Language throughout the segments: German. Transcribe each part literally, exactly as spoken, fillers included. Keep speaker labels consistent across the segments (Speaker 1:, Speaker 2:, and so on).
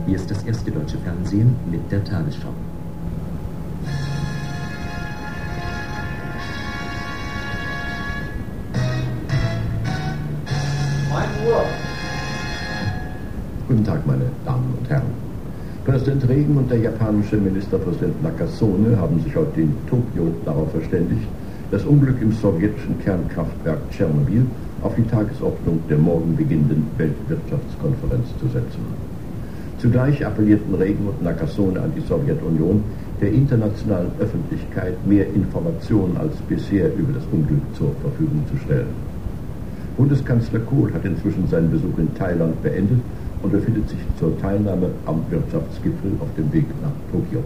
Speaker 1: Hier ist das erste deutsche Fernsehen mit der Tagesschau.
Speaker 2: Guten Tag, meine Damen und Herren. Präsident Reagan und der japanische Ministerpräsident Nakasone haben sich heute in Tokio darauf verständigt, das Unglück im sowjetischen Kernkraftwerk Tschernobyl auf die Tagesordnung der morgen beginnenden Weltwirtschaftskonferenz zu setzen. Zugleich appellierten Reagan und Nakasone an die Sowjetunion, der internationalen Öffentlichkeit mehr Informationen als bisher über das Unglück zur Verfügung zu stellen. Bundeskanzler Kohl hat inzwischen seinen Besuch in Thailand beendet und befindet sich zur Teilnahme am Wirtschaftsgipfel auf dem Weg nach Tokio.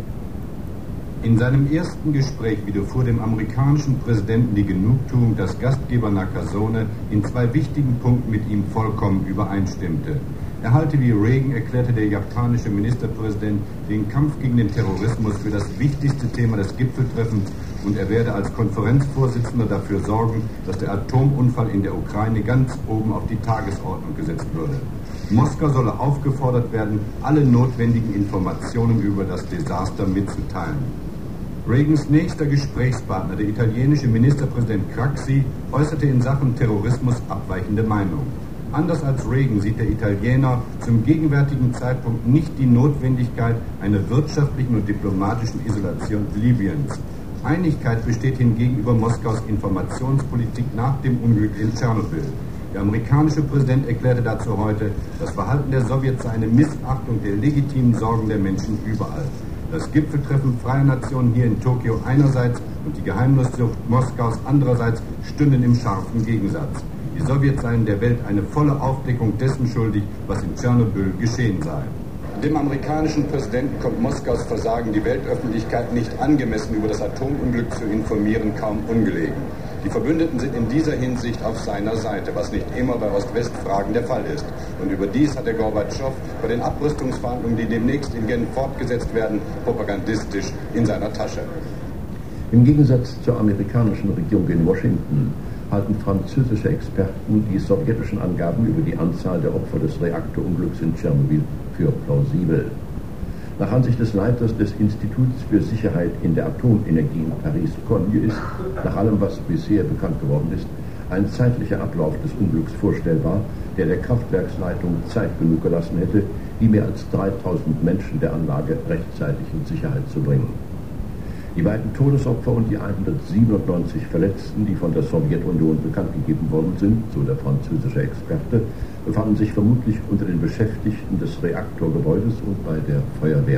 Speaker 3: In seinem ersten Gespräch widerfuhr dem amerikanischen Präsidenten die Genugtuung, dass Gastgeber Nakasone in zwei wichtigen Punkten mit ihm vollkommen übereinstimmte. Er halte wie Reagan, erklärte der japanische Ministerpräsident, den Kampf gegen den Terrorismus für das wichtigste Thema des Gipfeltreffens und er werde als Konferenzvorsitzender dafür sorgen, dass der Atomunfall in der Ukraine ganz oben auf die Tagesordnung gesetzt würde. Moskau solle aufgefordert werden, alle notwendigen Informationen über das Desaster mitzuteilen. Reagans nächster Gesprächspartner, der italienische Ministerpräsident Craxi, äußerte in Sachen Terrorismus abweichende Meinung. Anders als Reagan sieht der Italiener zum gegenwärtigen Zeitpunkt nicht die Notwendigkeit einer wirtschaftlichen und diplomatischen Isolation Libyens. Einigkeit besteht hingegen über Moskaus Informationspolitik nach dem Unglück in Tschernobyl. Der amerikanische Präsident erklärte dazu heute, das Verhalten der Sowjets sei eine Missachtung der legitimen Sorgen der Menschen überall. Das Gipfeltreffen freier Nationen hier in Tokio einerseits und die Geheimnissucht Moskaus andererseits stünden im scharfen Gegensatz. Die Sowjets seien der Welt eine volle Aufdeckung dessen schuldig, was in Tschernobyl geschehen sei. Dem amerikanischen Präsidenten kommt Moskaus Versagen, die Weltöffentlichkeit nicht angemessen über das Atomunglück zu informieren, kaum ungelegen. Die Verbündeten sind in dieser Hinsicht auf seiner Seite, was nicht immer bei Ost-West-Fragen der Fall ist. Und überdies hat der Gorbatschow bei den Abrüstungsverhandlungen, die demnächst in Genf fortgesetzt werden, propagandistisch in seiner Tasche.
Speaker 2: Im Gegensatz zur amerikanischen Regierung in Washington halten französische Experten die sowjetischen Angaben über die Anzahl der Opfer des Reaktorunglücks in Tschernobyl für plausibel. Nach Ansicht des Leiters des Instituts für Sicherheit in der Atomenergie in Paris, Cogne, ist, nach allem, was bisher bekannt geworden ist, ein zeitlicher Ablauf des Unglücks vorstellbar, der der Kraftwerksleitung Zeit genug gelassen hätte, die mehr als dreitausend Menschen der Anlage rechtzeitig in Sicherheit zu bringen. Die beiden Todesopfer und die hundertsiebenundneunzig Verletzten, die von der Sowjetunion bekannt gegeben worden sind, so der französische Experte, befanden sich vermutlich unter den Beschäftigten des Reaktorgebäudes und bei der Feuerwehr.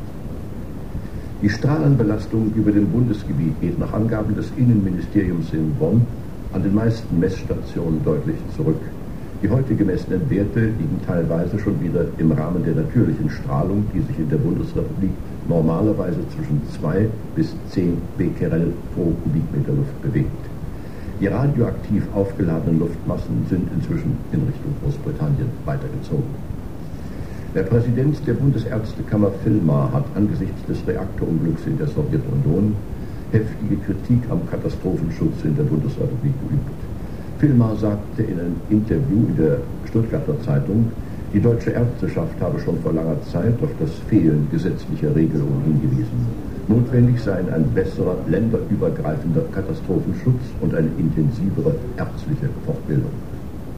Speaker 2: Die Strahlenbelastung über dem Bundesgebiet geht nach Angaben des Innenministeriums in Bonn an den meisten Messstationen deutlich zurück. Die heute gemessenen Werte liegen teilweise schon wieder im Rahmen der natürlichen Strahlung, die sich in der Bundesrepublik normalerweise zwischen zwei bis zehn Becquerel pro Kubikmeter Luft bewegt. Die radioaktiv aufgeladenen Luftmassen sind inzwischen in Richtung Großbritannien weitergezogen. Der Präsident der Bundesärztekammer Filmar hat angesichts des Reaktorunglücks in der Sowjetunion heftige Kritik am Katastrophenschutz in der Bundesrepublik geübt. Filmar sagte in einem Interview in der Stuttgarter Zeitung, die deutsche Ärzteschaft habe schon vor langer Zeit auf das Fehlen gesetzlicher Regelungen hingewiesen. Notwendig seien ein besserer, länderübergreifender Katastrophenschutz und eine intensivere ärztliche Fortbildung.